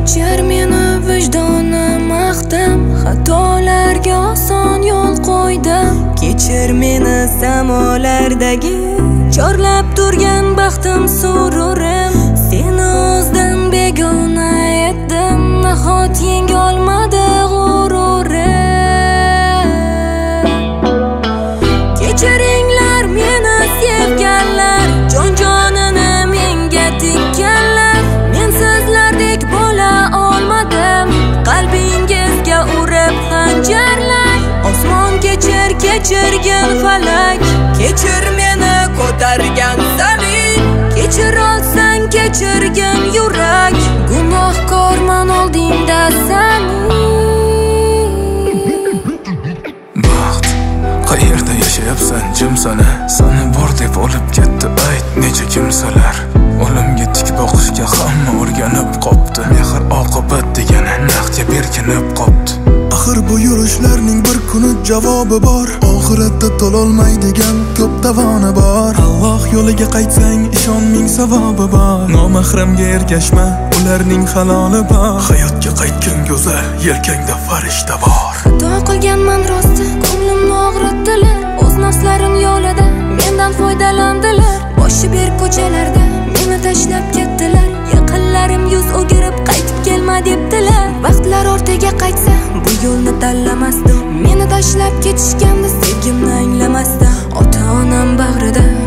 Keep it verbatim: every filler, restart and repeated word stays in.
Kechir meni vijdonim axtim, xatolarga oson yo'l qo'ydim. Kechir meni samolardagi chorlab turgan baxtim sururim. Seni o'zdan begona etdim, nahot yenga olmadi g'ururim. Kechiringlar meni sevganlar, jon-jonini menga tikkanlar. Men sizlardek bo'la olmadim, qalbingizga urib xanjarlar. Osmon kechir, kechirgin falak, kechir meni ko'targan zamin. Kechir olsang kechirgin yurak, gunohkorman oldingda zamin. Baxt, qayerda yashayapsan jimsana? Sani bor deb olib ketdi ayt necha kimsalar. O'limga tik boqishga hamma o'rganib qopti. Mehr oqibat degani naqdga berkinib qopti. Axir bu yurishlarning bir kuni javobi bor. Oxiratda to'lolmaydigan ko'p davoni bor. Alloh yo'liga qaytsang ishon ming savobi bor. Nomahramga ergashma, ularning haloli bor. Hayotga qaytgan go'zal, yelkangda farishta bor. Xato qilganman rosti, ko'nglimni og'ritdilar. O'z nafslarim yo'lida mendan foydalandilar. Boshi ber ko'chalarda meni tashlab ketdilar. Yaqinlarim yuz o'girib qaytib kelma debdilar. Vaqtlar ortiga qaytsa bu yo'lni tanlamasdim. Meni tashlab ketishganda sevgimni anglamasdim. Ota-onam bag'rida